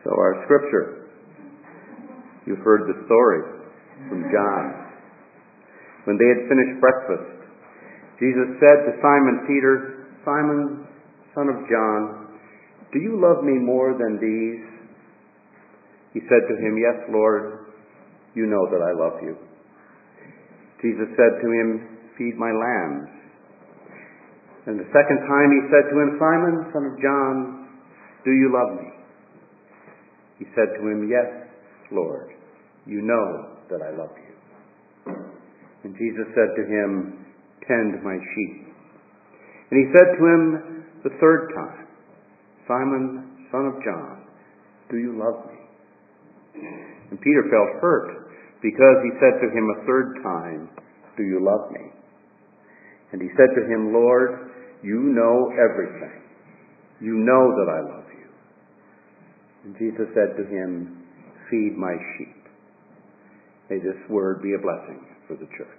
So our scripture, you've heard the story from John. When they had finished breakfast, Jesus said to Simon Peter, "Simon, son of John, do you love me more than these?" He said to him, "Yes, Lord, you know that I love you." Jesus said to him, "Feed my lambs." And the second time he said to him, "Simon, son of John, do you love me?" He said to him, "Yes, Lord, you know that I love you." And Jesus said to him, "Tend my sheep." And he said to him the third time, "Simon, son of John, do you love me?" And Peter felt hurt because he said to him a third time, "Do you love me?" And he said to him, "Lord, you know everything. You know that I love you." And Jesus said to him, "Feed my sheep." May this word be a blessing for the church.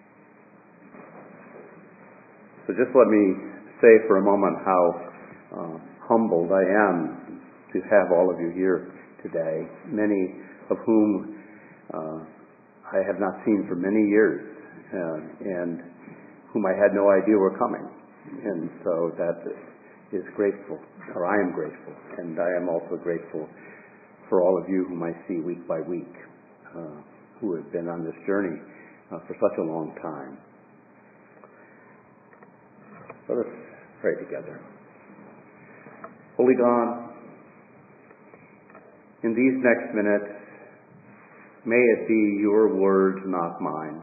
So just let me say for a moment how humbled I am to have all of you here today, many of whom I have not seen for many years, and whom I had no idea were coming. And so that is grateful, or I am grateful, and I am also grateful for all of you whom I see week by week, who have been on this journey for such a long time. So let's pray together. Holy God, in these next minutes, may it be your words, not mine.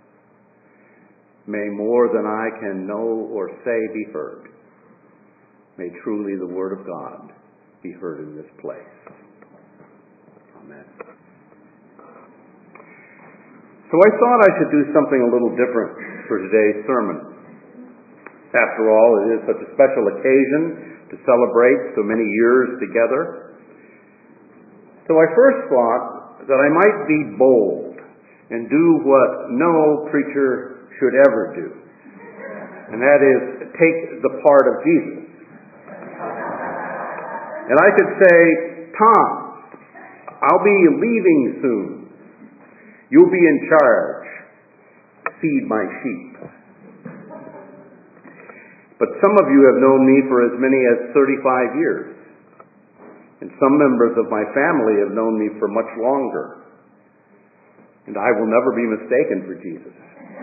May more than I can know or say be heard. May truly the word of God be heard in this place. Amen. So I thought I should do something a little different for today's sermon. After all, it is such a special occasion to celebrate so many years together. So I first thought that I might be bold and do what no preacher should ever do, and that is take the part of Jesus. And I could say, "Tom, I'll be leaving soon. You'll be in charge. Feed my sheep." But some of you have known me for as many as 35 years. And some members of my family have known me for much longer. And I will never be mistaken for Jesus.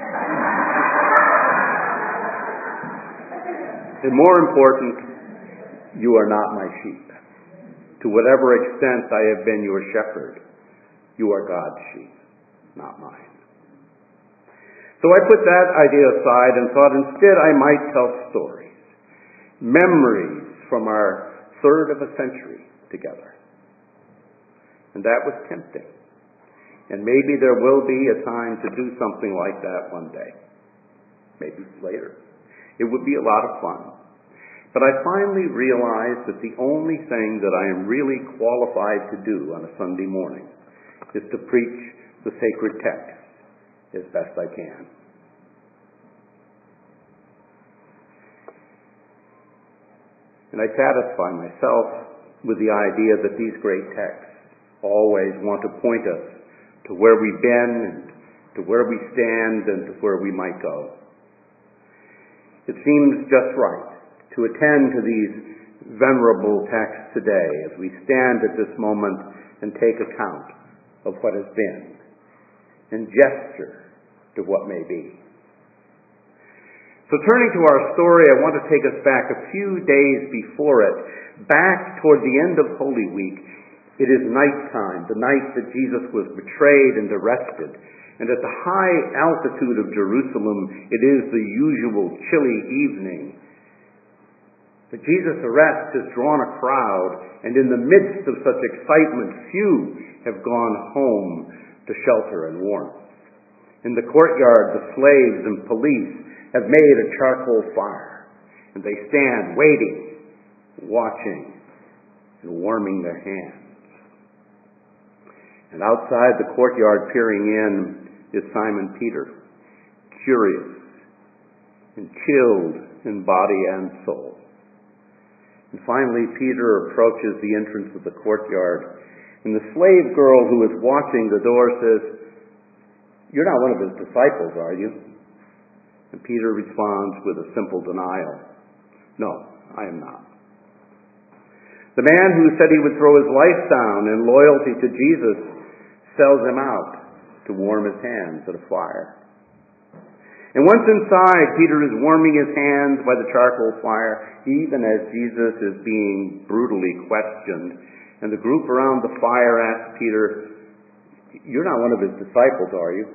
And more important, you are not my sheep. To whatever extent I have been your shepherd, you are God's sheep, not mine. So I put that idea aside and thought instead I might tell stories, memories from our third of a century together. And that was tempting. And maybe there will be a time to do something like that one day. Maybe later. It would be a lot of fun. But I finally realized that the only thing that I am really qualified to do on a Sunday morning is to preach the sacred text as best I can. And I satisfy myself with the idea that these great texts always want to point us to where we've been and to where we stand and to where we might go. It seems just right to attend to these venerable texts today as we stand at this moment and take account of what has been and gesture to what may be. So turning to our story, I want to take us back a few days before it, back toward the end of Holy Week. It is nighttime, the night that Jesus was betrayed and arrested. And at the high altitude of Jerusalem, it is the usual chilly evening. But Jesus' arrest has drawn a crowd, and in the midst of such excitement, few have gone home to shelter and warmth. In the courtyard, the slaves and police have made a charcoal fire, and they stand waiting, watching, and warming their hands. And outside the courtyard, peering in, is Simon Peter, curious and chilled in body and soul. And finally, Peter approaches the entrance of the courtyard. And the slave girl who is watching the door says, "You're not one of his disciples, are you?" And Peter responds with a simple denial. "No, I am not." The man who said he would throw his life down in loyalty to Jesus sells him out to warm his hands at a fire. And once inside, Peter is warming his hands by the charcoal fire, even as Jesus is being brutally questioned. And the group around the fire asks Peter, "You're not one of his disciples, are you?"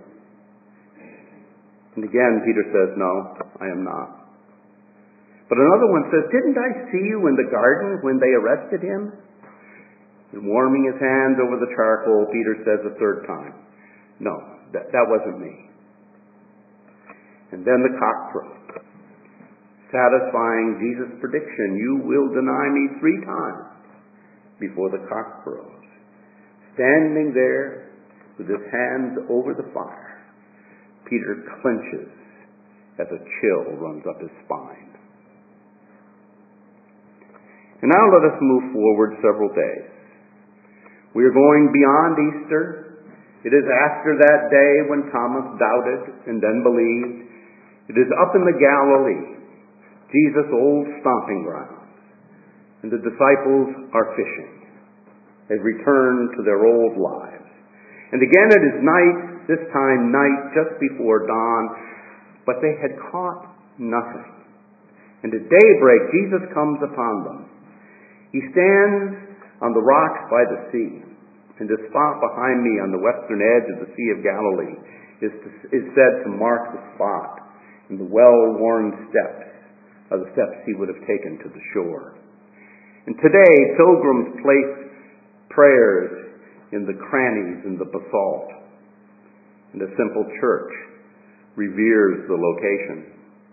And again, Peter says, "No, I am not." But another one says, "Didn't I see you in the garden when they arrested him?" And warming his hands over the charcoal, Peter says a third time, "No, that wasn't me." And then the cock crows, satisfying Jesus' prediction, "You will deny me 3 times before the cock crows." Standing there with his hands over the fire, Peter clenches as a chill runs up his spine. And now let us move forward several days. We are going beyond Easter. It is after that day when Thomas doubted and then believed. It is up in the Galilee, Jesus' old stomping grounds, and the disciples are fishing. They return to their old lives. And again it is night, this time night just before dawn, but they had caught nothing. And at daybreak Jesus comes upon them. He stands on the rocks by the sea, and the spot behind me on the western edge of the Sea of Galilee is said to mark the spot in the well-worn steps of the steps he would have taken to the shore. And today, pilgrims place prayers in the crannies in the basalt, and a simple church reveres the location.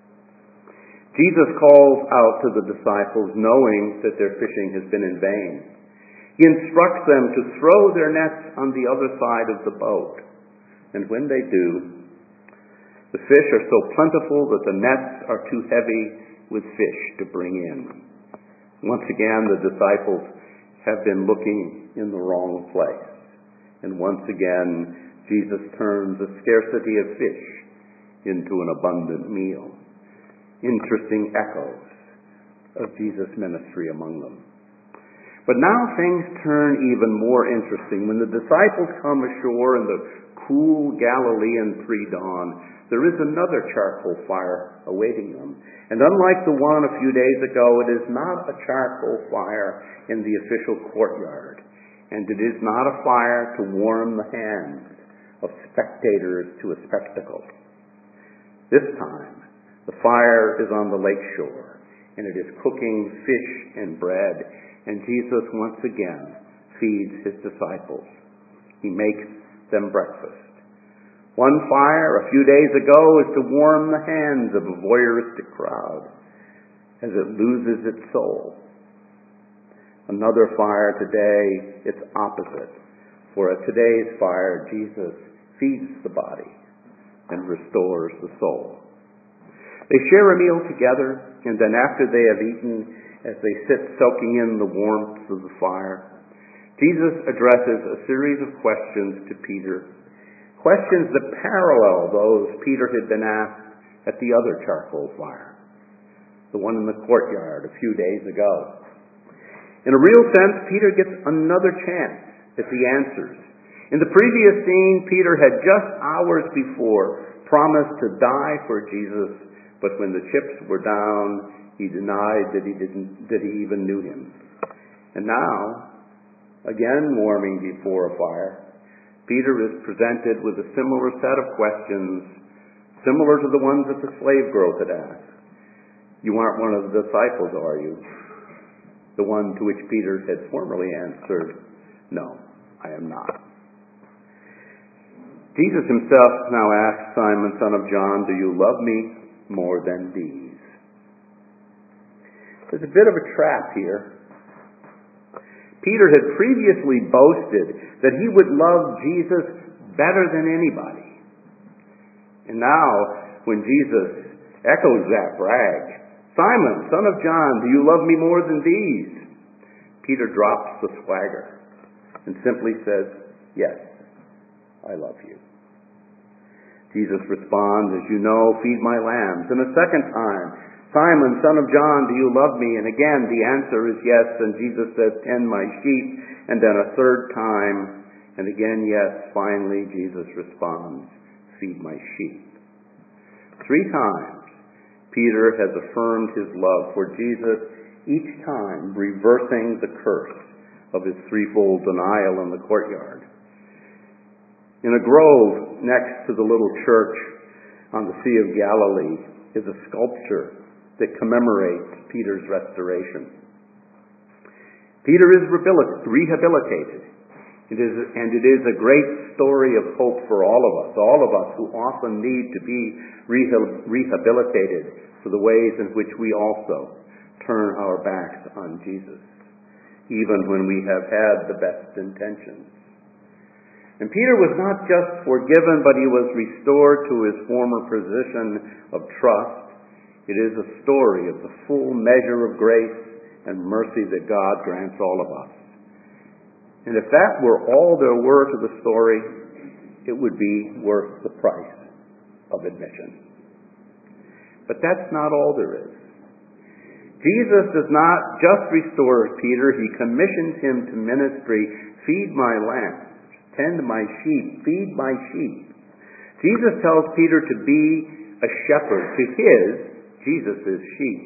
Jesus calls out to the disciples, knowing that their fishing has been in vain. He instructs them to throw their nets on the other side of the boat. And when they do, the fish are so plentiful that the nets are too heavy with fish to bring in. Once again, the disciples have been looking in the wrong place. And once again, Jesus turns a scarcity of fish into an abundant meal. Interesting echoes of Jesus' ministry among them. But now things turn even more interesting. When the disciples come ashore in the cool Galilean pre-dawn, there is another charcoal fire awaiting them. And unlike the one a few days ago, it is not a charcoal fire in the official courtyard. And it is not a fire to warm the hands of spectators to a spectacle. This time, the fire is on the lake shore, and it is cooking fish and bread, and Jesus once again feeds his disciples. He makes them breakfast. One fire a few days ago is to warm the hands of a voyeuristic crowd as it loses its soul. Another fire today, its opposite. For at today's fire, Jesus feeds the body and restores the soul. They share a meal together, and then after they have eaten, as they sit soaking in the warmth of the fire, Jesus addresses a series of questions to Peter, questions that parallel those Peter had been asked at the other charcoal fire, the one in the courtyard a few days ago. In a real sense, Peter gets another chance at the answers. In the previous scene, Peter had just hours before promised to die for Jesus, but when the chips were down, he denied that he even knew him. And now, again warming before a fire, Peter is presented with a similar set of questions, similar to the ones that the slave girl had asked. "You aren't one of the disciples, are you?" The one to which Peter had formerly answered, "No, I am not." Jesus himself now asks Simon, son of John, "Do you love me more than these?" There's a bit of a trap here. Peter had previously boasted that he would love Jesus better than anybody. And now, when Jesus echoes that brag, Simon, son of John, do you love me more than these? Peter drops the swagger and simply says, yes, I love you. Jesus responds, as you know, feed my lambs. And a second time, Simon, son of John, do you love me? And again, the answer is yes. And Jesus says, tend my sheep. And then a third time, and again, yes. Finally, Jesus responds, feed my sheep. 3 times, Peter has affirmed his love for Jesus, each time reversing the curse of his threefold denial in the courtyard. In a grove next to the little church on the Sea of Galilee is a sculpture that commemorates Peter's restoration. Peter is rehabilitated. It is a great story of hope for all of us who often need to be rehabilitated for the ways in which we also turn our backs on Jesus, even when we have had the best intentions. And Peter was not just forgiven, but he was restored to his former position of trust. It is a story of the full measure of grace and mercy that God grants all of us. And if that were all there were to the story, it would be worth the price of admission. But that's not all there is. Jesus does not just restore Peter, he commissions him to ministry. Feed my lambs, tend my sheep, feed my sheep. Jesus tells Peter to be a shepherd to his, Jesus' sheep.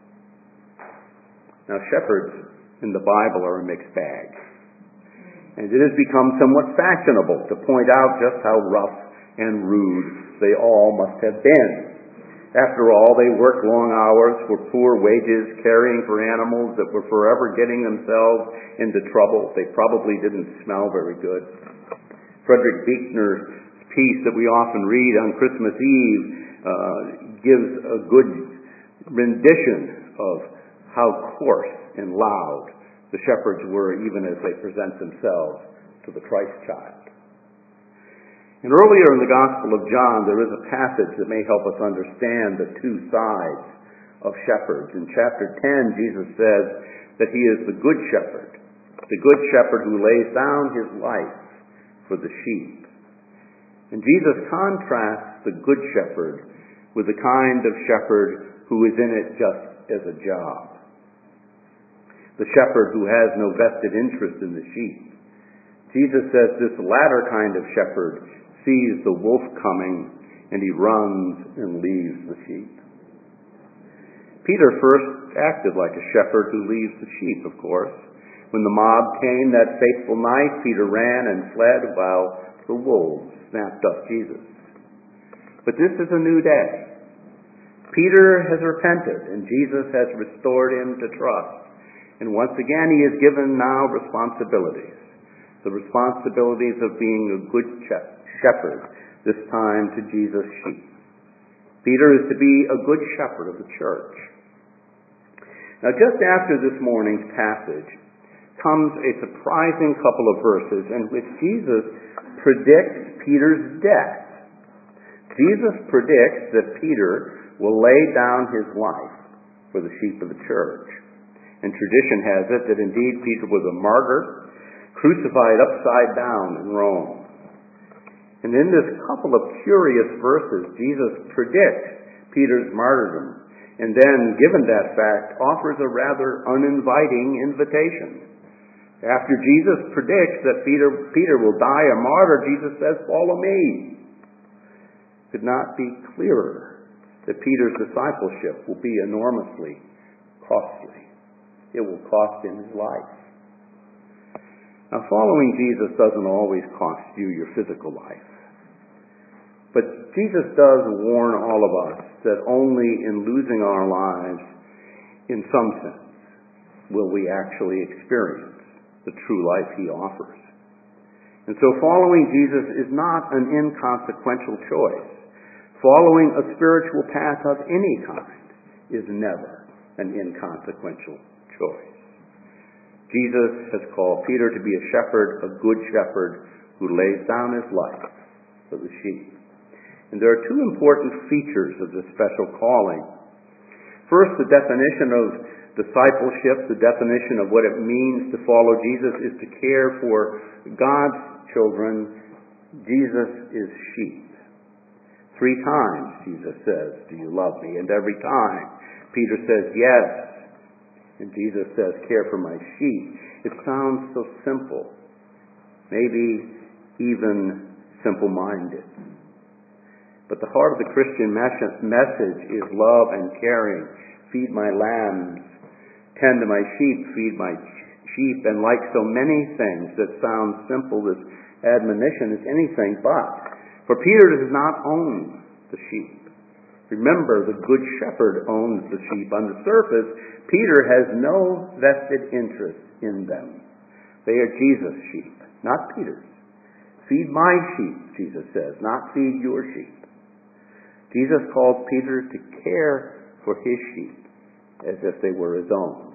Now, shepherds in the Bible are a mixed bag. And it has become somewhat fashionable to point out just how rough and rude they all must have been. After all, they worked long hours for poor wages, caring for animals that were forever getting themselves into trouble. They probably didn't smell very good. Frederick Buechner's piece that we often read on Christmas Eve gives a good rendition of how coarse and loud the shepherds were, even as they present themselves to the Christ child. And earlier in the Gospel of John, there is a passage that may help us understand the two sides of shepherds. In chapter 10, Jesus says that he is the good shepherd who lays down his life for the sheep. And Jesus contrasts the good shepherd with the kind of shepherd who is in it just as a job. The shepherd who has no vested interest in the sheep. Jesus says this latter kind of shepherd sees the wolf coming and he runs and leaves the sheep. Peter first acted like a shepherd who leaves the sheep, of course. When the mob came that fateful night, Peter ran and fled while the wolves snapped up Jesus. But this is a new day. Peter has repented and Jesus has restored him to trust. And once again, he is given now responsibilities. The responsibilities of being a good shepherd, this time to Jesus' sheep. Peter is to be a good shepherd of the church. Now, just after this morning's passage comes a surprising couple of verses in which Jesus predicts Peter's death. Jesus predicts that Peter will lay down his life for the sheep of the church. And tradition has it that indeed Peter was a martyr, crucified upside down in Rome. And in this couple of curious verses, Jesus predicts Peter's martyrdom, and then, given that fact, offers a rather uninviting invitation. After Jesus predicts that Peter will die a martyr, Jesus says, "Follow me." Could not be clearer that Peter's discipleship will be enormously costly. It will cost him his life. Now, following Jesus doesn't always cost you your physical life. But Jesus does warn all of us that only in losing our lives, in some sense, will we actually experience the true life he offers. And so following Jesus is not an inconsequential choice. Following a spiritual path of any kind is never an inconsequential choice. Jesus has called Peter to be a shepherd, a good shepherd, who lays down his life for the sheep. And there are two important features of this special calling. First, the definition of discipleship, the definition of what it means to follow Jesus, is to care for God's children. Jesus is sheep. 3 times Jesus says, "Do you love me?" And every time Peter says, "Yes." And Jesus says, "Care for my sheep." It sounds so simple, maybe even simple-minded. But the heart of the Christian message is love and caring. Feed my lambs, tend to my sheep, feed my sheep. And like so many things that sound simple, this admonition is anything but. For Peter does not own the sheep. Remember, the good shepherd owns the sheep. On the surface, Peter has no vested interest in them. They are Jesus' sheep, not Peter's. Feed my sheep, Jesus says, not feed your sheep. Jesus calls Peter to care for his sheep as if they were his own.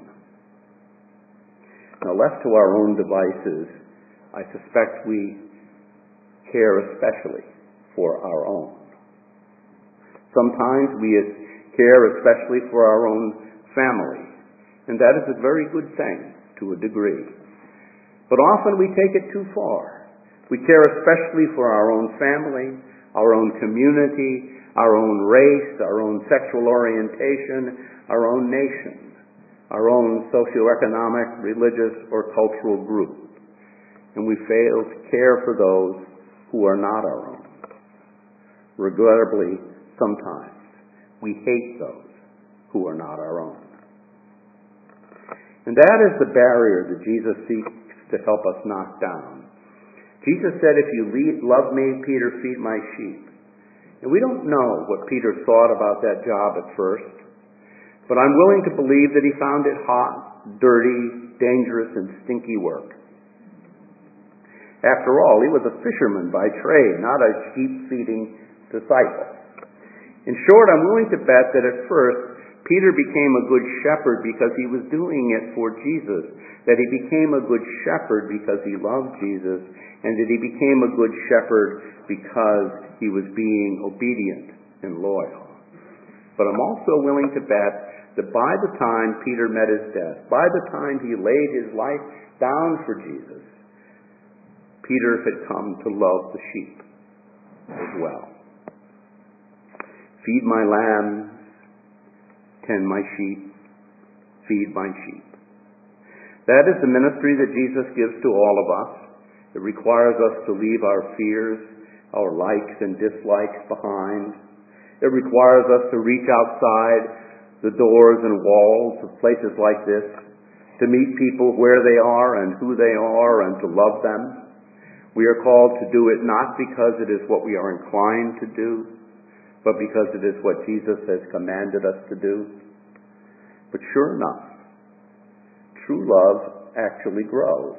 Now, left to our own devices, I suspect we care especially for our own. Sometimes we care especially for our own family, and that is a very good thing to a degree. But often we take it too far. We care especially for our own family, our own community, our own race, our own sexual orientation, our own nation, our own socioeconomic, religious, or cultural group. And we fail to care for those who are not our own. Regrettably, sometimes we hate those who are not our own. And that is the barrier that Jesus seeks to help us knock down. Jesus said, "If you love me, Peter, feed my sheep." And we don't know what Peter thought about that job at first, but I'm willing to believe that he found it hot, dirty, dangerous, and stinky work. After all, he was a fisherman by trade, not a sheep-feeding disciple. In short, I'm willing to bet that at first, Peter became a good shepherd because he was doing it for Jesus, that he became a good shepherd because he loved Jesus, and that he became a good shepherd because he was being obedient and loyal. But I'm also willing to bet that by the time Peter met his death, by the time he laid his life down for Jesus, Peter had come to love the sheep as well. Feed my lambs, tend my sheep, feed my sheep. That is the ministry that Jesus gives to all of us. It requires us to leave our fears, our likes and dislikes behind. It requires us to reach outside the doors and walls of places like this, to meet people where they are and who they are, and to love them. We are called to do it not because it is what we are inclined to do, but because it is what Jesus has commanded us to do. But sure enough, true love actually grows.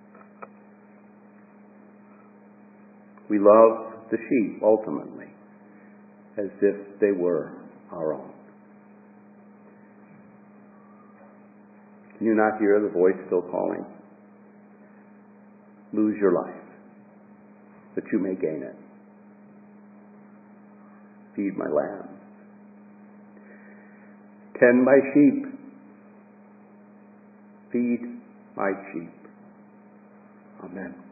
We love the sheep, ultimately, as if they were our own. Can you not hear the voice still calling? Lose your life, that you may gain it. Feed my lambs. Tend my sheep. Feed my sheep. Amen.